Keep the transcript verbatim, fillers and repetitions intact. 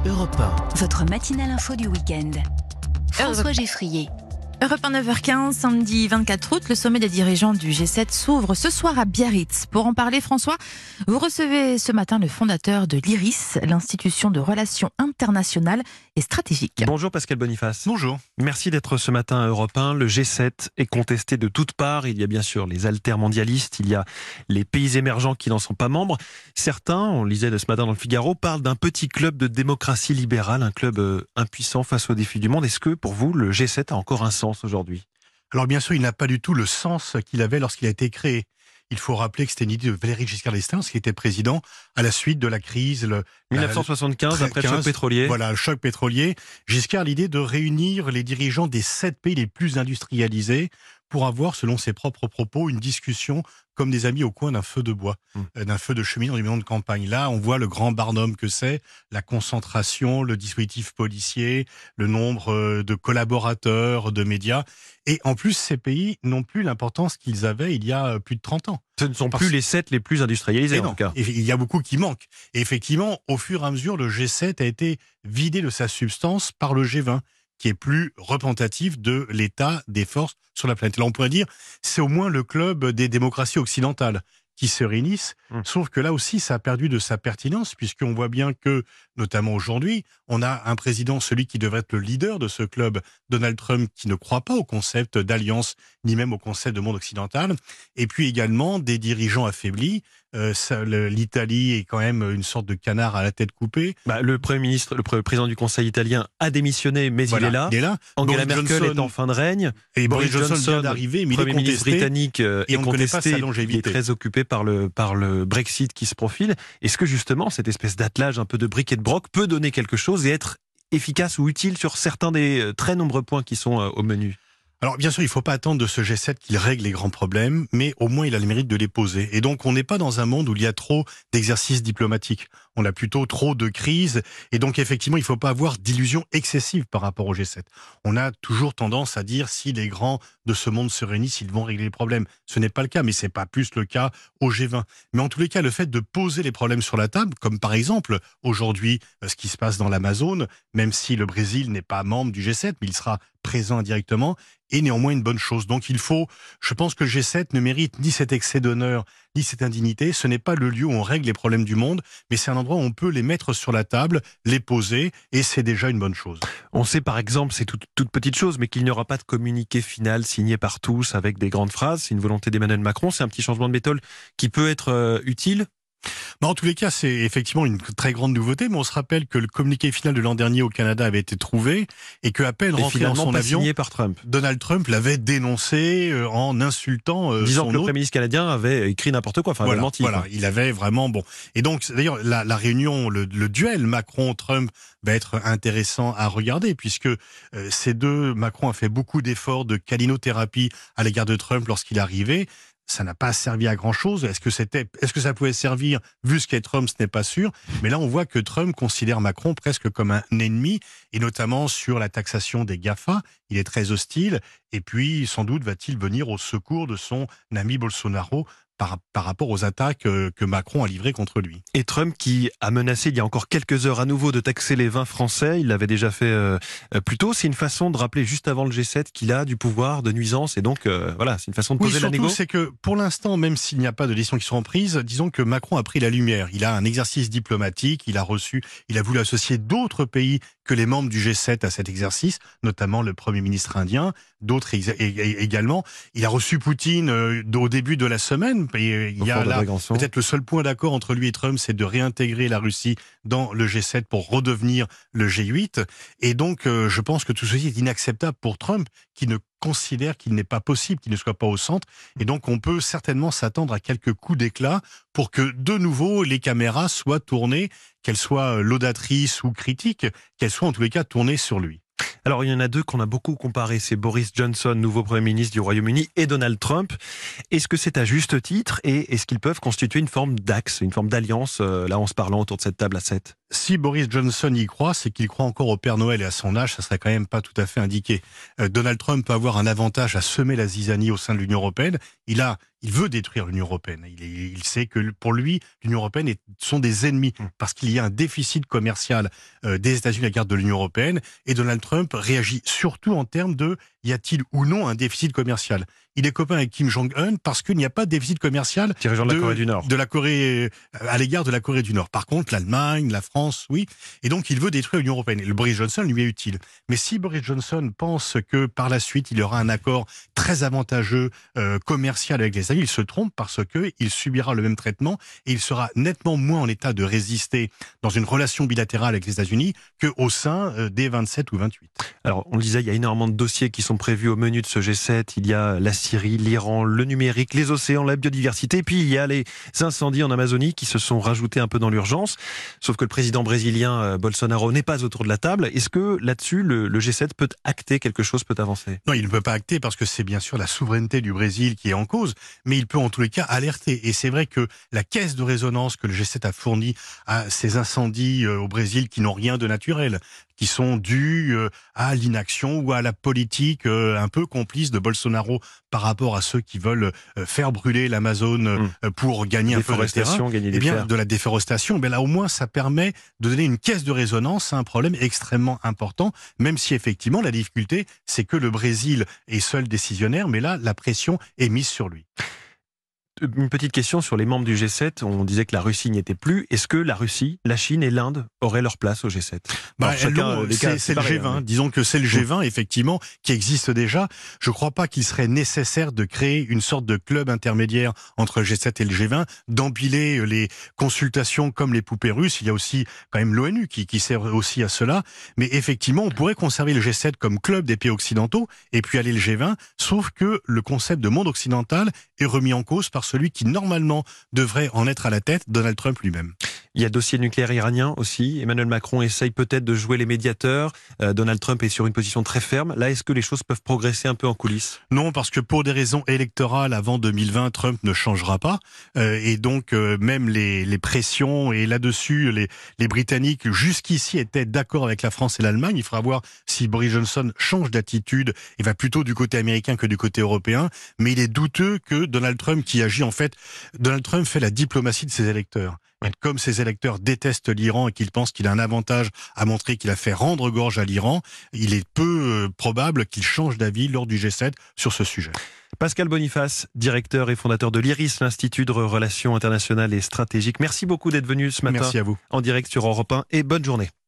Europe un. Votre matinale info du week-end. François Geffrier. Europe un, neuf heures quinze, samedi vingt-quatre août, le sommet des dirigeants du G sept s'ouvre ce soir à Biarritz. Pour en parler, François, vous recevez ce matin le fondateur de l'I R I S, l'institution de relations internationales et stratégiques. Bonjour Pascal Boniface. Bonjour. Merci d'être ce matin à Europe un. Le G sept est contesté de toutes parts. Il y a bien sûr les altermondialistes, il y a les pays émergents qui n'en sont pas membres. Certains, on lisait de ce matin dans le Figaro, parlent d'un petit club de démocratie libérale, un club euh, impuissant face aux défis du monde. Est-ce que pour vous, le G sept a encore un sens aujourd'hui? Alors bien sûr, il n'a pas du tout le sens qu'il avait lorsqu'il a été créé. Il faut rappeler que c'était une idée de Valéry Giscard d'Estaing, qui était président à la suite de la crise. Le, dix-neuf cent soixante-quinze, la, après le choc pétrolier. Voilà, le choc pétrolier. Giscard, l'idée de réunir les dirigeants des sept pays les plus industrialisés pour avoir, selon ses propres propos, une discussion comme des amis au coin d'un feu de bois, mmh. d'un feu de cheminée dans une maison de campagne. Là, on voit le grand barnum que c'est, la concentration, le dispositif policier, le nombre de collaborateurs, de médias. Et en plus, ces pays n'ont plus l'importance qu'ils avaient il y a plus de trente ans. Ce ne sont Parce... plus les sept les plus industrialisés, et en non. tout cas. Et il y a beaucoup qui manquent. Et effectivement, au fur et à mesure, le G sept a été vidé de sa substance par le G vingt, qui est plus représentatif de l'état des forces sur la planète. Là, on pourrait dire, c'est au moins le club des démocraties occidentales qui se réunissent, mmh. sauf que là aussi, ça a perdu de sa pertinence, puisqu'on voit bien que, notamment aujourd'hui, on a un président, celui qui devrait être le leader de ce club, Donald Trump, qui ne croit pas au concept d'alliance, ni même au concept de monde occidental, et puis également des dirigeants affaiblis. Euh, ça, le, L'Italie est quand même une sorte de canard à la tête coupée. Bah, le Premier ministre, le président du Conseil italien a démissionné, mais voilà, il est là. Il est là. Angela Boris Merkel Johnson, est en fin de règne. Et Boris, Boris Johnson, vient d'arriver, mais Premier il est ministre contesté, britannique euh, et est on ne connaît pas sa contesté, longévité. il est très occupé par le, par le Brexit qui se profile. Est-ce que justement, cette espèce d'attelage un peu de bric et de broc peut donner quelque chose et être efficace ou utile sur certains des très nombreux points qui sont euh, au menu? Alors bien sûr, il ne faut pas attendre de ce G sept qu'il règle les grands problèmes, mais au moins il a le mérite de les poser. Et donc on n'est pas dans un monde où il y a trop d'exercices diplomatiques. On a plutôt trop de crises. Et donc effectivement, il ne faut pas avoir d'illusions excessives par rapport au G sept. On a toujours tendance à dire si les grands de ce monde se réunissent, ils vont régler les problèmes. Ce n'est pas le cas, mais ce n'est pas plus le cas au G vingt. Mais en tous les cas, le fait de poser les problèmes sur la table, comme par exemple aujourd'hui ce qui se passe dans l'Amazone, même si le Brésil n'est pas membre du G sept, mais il sera présent indirectement, est néanmoins une bonne chose. Donc il faut, je pense que le G sept ne mérite ni cet excès d'honneur, ni cette indignité. Ce n'est pas le lieu où on règle les problèmes du monde, mais c'est un endroit où on peut les mettre sur la table, les poser, et c'est déjà une bonne chose. On sait par exemple, c'est toute, toute petite chose, mais qu'il n'y aura pas de communiqué final signé par tous avec des grandes phrases. C'est une volonté d'Emmanuel Macron, c'est un petit changement de méthode qui peut être euh, utile. Bah en tous les cas, c'est effectivement une très grande nouveauté, mais on se rappelle que le communiqué final de l'an dernier au Canada avait été trouvé et qu'à peine rentré dans son pas avion, signé par Trump. Donald Trump l'avait dénoncé euh, en insultant euh, disant son que le hôte. Premier ministre canadien avait écrit n'importe quoi, enfin voilà, avait menti. Voilà, quoi. il avait vraiment bon. Et donc d'ailleurs la, la réunion, le, le duel Macron-Trump va être intéressant à regarder puisque euh, ces deux, Macron a fait beaucoup d'efforts de câlinothérapie à l'égard de Trump lorsqu'il est arrivé. Ça n'a pas servi à grand chose. Est-ce que c'était, est-ce que ça pouvait servir vu ce qu'est Trump, ce n'est pas sûr. Mais là, on voit que Trump considère Macron presque comme un ennemi, et notamment sur la taxation des GAFA. Il est très hostile. Et puis, sans doute, va-t-il venir au secours de son ami Bolsonaro par, par rapport aux attaques que Macron a livrées contre lui. Et Trump qui a menacé il y a encore quelques heures à nouveau de taxer les vins français, il l'avait déjà fait euh, plus tôt. C'est une façon de rappeler juste avant le G sept qu'il a du pouvoir de nuisance et donc euh, voilà, c'est une façon de poser oui, la négo. Oui, surtout c'est que pour l'instant, même s'il n'y a pas de décisions qui seront prises, disons que Macron a pris la lumière. Il a un exercice diplomatique, il a reçu, il a voulu associer d'autres pays que les membres du G sept à cet exercice, notamment le Premier ministre indien, d'autres également. Il a reçu Poutine euh, au début de la semaine. Et il y a là peut-être le seul point d'accord entre lui et Trump, c'est de réintégrer la Russie dans le G sept pour redevenir le G huit. Et donc, euh, je pense que tout ceci est inacceptable pour Trump, qui ne considère qu'il n'est pas possible qu'il ne soit pas au centre. Et donc, on peut certainement s'attendre à quelques coups d'éclat pour que, de nouveau, les caméras soient tournées, qu'elles soient laudatrices ou critiques, qu'elles soient en tous les cas tournées sur lui. Alors, il y en a deux qu'on a beaucoup comparés. C'est Boris Johnson, nouveau Premier ministre du Royaume-Uni, et Donald Trump. Est-ce que c'est à juste titre et est-ce qu'ils peuvent constituer une forme d'axe, une forme d'alliance, euh, là, en se parlant autour de cette table à sept ? Si Boris Johnson y croit, c'est qu'il croit encore au Père Noël et à son âge, ça serait quand même pas tout à fait indiqué. Euh, Donald Trump peut avoir un avantage à semer la zizanie au sein de l'Union européenne. Il a, il veut détruire l'Union européenne. Il, est, il sait que pour lui, l'Union européenne est, sont des ennemis parce qu'il y a un déficit commercial euh, des États-Unis à l'égard de l'Union européenne. Et Donald Trump réagit surtout en termes de y a-t-il ou non un déficit commercial. Il est copain avec Kim Jong-un parce qu'il n'y a pas de déficit commercial dirigeant de la Corée du Nord. De la Corée, à l'égard de la Corée du Nord. Par contre, l'Allemagne, la France, oui. Et donc, il veut détruire l'Union européenne. Et le Boris Johnson lui est utile. Mais si Boris Johnson pense que par la suite, il y aura un accord très avantageux euh, commercial avec les États-Unis, il se trompe parce que il subira le même traitement et il sera nettement moins en état de résister dans une relation bilatérale avec les États-Unis qu'au sein euh, des vingt-sept ou vingt-huit. Alors, on le disait, il y a énormément de dossiers qui sont prévus au menu de ce G sept. Il y a la Syrie, l'Iran, le numérique, les océans, la biodiversité. Et puis, il y a les incendies en Amazonie qui se sont rajoutés un peu dans l'urgence. Sauf que le président brésilien euh, Bolsonaro n'est pas autour de la table. Est-ce que là-dessus, le, le G sept peut acter quelque chose, peut avancer? Non, il ne peut pas acter parce que c'est bien sûr la souveraineté du Brésil qui est en cause, mais il peut en tous les cas alerter. Et c'est vrai que la caisse de résonance que le G sept a fournie à ces incendies euh, au Brésil qui n'ont rien de naturel, qui sont dus euh, à l'inaction ou à la politique euh, un peu complice de Bolsonaro par rapport à ceux qui veulent euh, faire brûler l'Amazone euh, mmh. pour gagner un peu de terrain, gagner des eh bien, terres. de la déforestation. Ben là, au moins, ça permet de donner une caisse de résonance à un problème extrêmement important, même si effectivement, la difficulté, c'est que le Brésil est seul décisionnaire, mais là, la pression est mise sur lui. Une petite question sur les membres du G sept. On disait que la Russie n'y était plus. Est-ce que la Russie, la Chine et l'Inde auraient leur place au G sept? Bah, C'est c'est le G vingt. Hein. Disons que c'est le G vingt, effectivement, qui existe déjà. Je ne crois pas qu'il serait nécessaire de créer une sorte de club intermédiaire entre le G sept et le G vingt, d'empiler les consultations comme les poupées russes. Il y a aussi quand même l'ONU qui, qui sert aussi à cela. Mais effectivement, on pourrait conserver le G sept comme club des pays occidentaux et puis aller le G vingt, sauf que le concept de monde occidental est remis en cause par celui qui normalement devrait en être à la tête, Donald Trump lui-même. Il y a dossier nucléaire iranien aussi. Emmanuel Macron essaye peut-être de jouer les médiateurs. Euh, Donald Trump est sur une position très ferme. Là, est-ce que les choses peuvent progresser un peu en coulisses? Non, parce que pour des raisons électorales, avant deux mille vingt, Trump ne changera pas. Euh, et donc, euh, même les, les pressions, et là-dessus, les, les Britanniques, jusqu'ici, étaient d'accord avec la France et l'Allemagne. Il faudra voir si Boris Johnson change d'attitude et va plutôt du côté américain que du côté européen. Mais il est douteux que Donald Trump, qui agit en fait... Donald Trump fait la diplomatie de ses électeurs. Et comme ses électeurs détestent l'Iran et qu'ils pensent qu'il a un avantage à montrer qu'il a fait rendre gorge à l'Iran, il est peu euh, probable qu'il change d'avis lors du G sept sur ce sujet. Pascal Boniface, directeur et fondateur de l'IRIS, l'Institut de Relations internationales et stratégiques. Merci beaucoup d'être venu ce matin. Merci à vous. En direct sur Europe un et bonne journée.